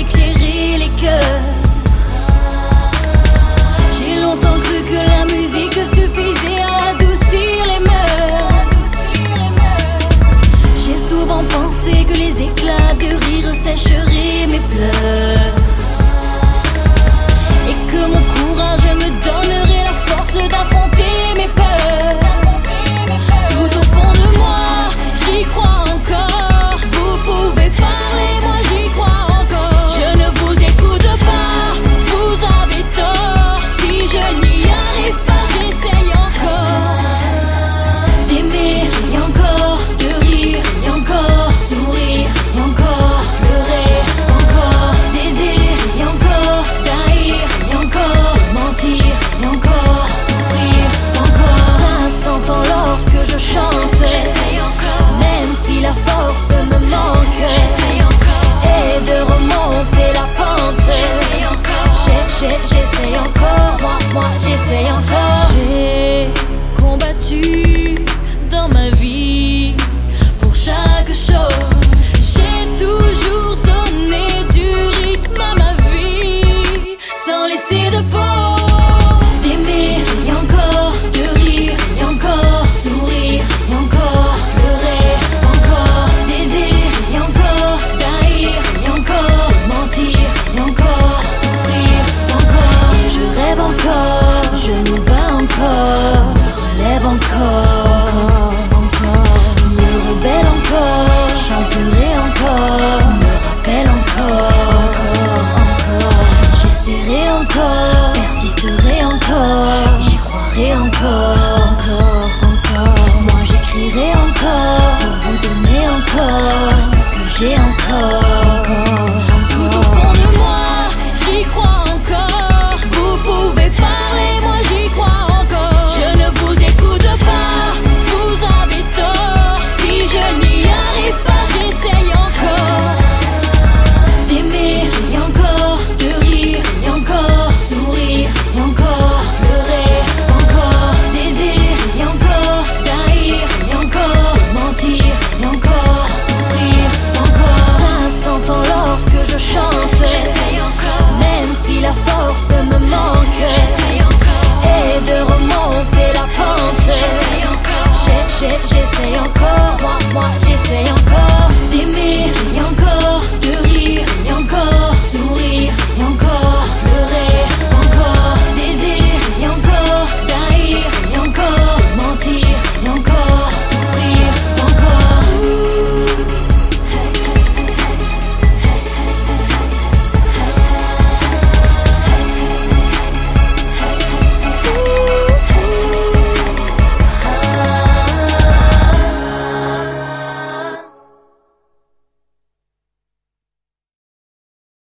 éclairer les cœurs. J'ai longtemps cru que la musique suffisait à adoucir les mœurs. J'ai souvent pensé que les éclats de rire sécheraient mes pleurs, et que mon courage me donnerait la force d'affronter mes peurs. Tout au fond de moi, j'y crois encore. Vous pouvez parler, moi j'y crois encore. Je ne vous écoute pas, vous avez tort. Si je n'y arrive pas, j'essaye encore d'aimer, j'essaye encore de rire, j'essaye encore sourire, j'essaye encore pleurer, encore d'aider, j'essaye encore d'haïr, j'essaye encore mentir, j'essaye encore souffrir, encore. Ça s'entend lorsque je chante, j'essaye encore, même si la force me manque, j'essaye encore, et de remonter la pente, j'essaye encore, j'essaye encore, moi j'essaye encore. J'ai combattu dans ma vie pour chaque chose, j'ai toujours donné du rythme à ma vie, sans laisser de pause. D'aimer, j'essaye encore de rire, j'essaye encore sourire, j'essaye encore pleurer, encore d'aider, j'essaye encore d'haïr, j'essaye encore mentir, j'essaye encore souffrir, encore. Et je rêve encore, je me bats encore, me relève encore, me rebelle encore, chanterai encore, me rappelle encore. J'essaierai encore, persisterai encore, j'y croirai encore. Moi j'écrirai encore, pour vous donner encore ce que j'ai encore. Tout au fond de moi, j'y crois encore. Vous pouvez parler, moi j'y crois encore. Je ne vous écoute pas, vous avez tort. Si je n'y arrive pas, j'essaye encore d'aimer, j'essaye encore de rire, j'essaye encore sourire, j'essaye encore pleurer, encore d'aider, j'essaye encore d'haïr, j'essaye encore mentir, j'essaye encore souffrir, encore. Ça s'entend lorsque je chante, j'essaye encore, même si la force me manque, j'essaye encore, et de remonter la pente, j'essaye encore, j'essaye encore.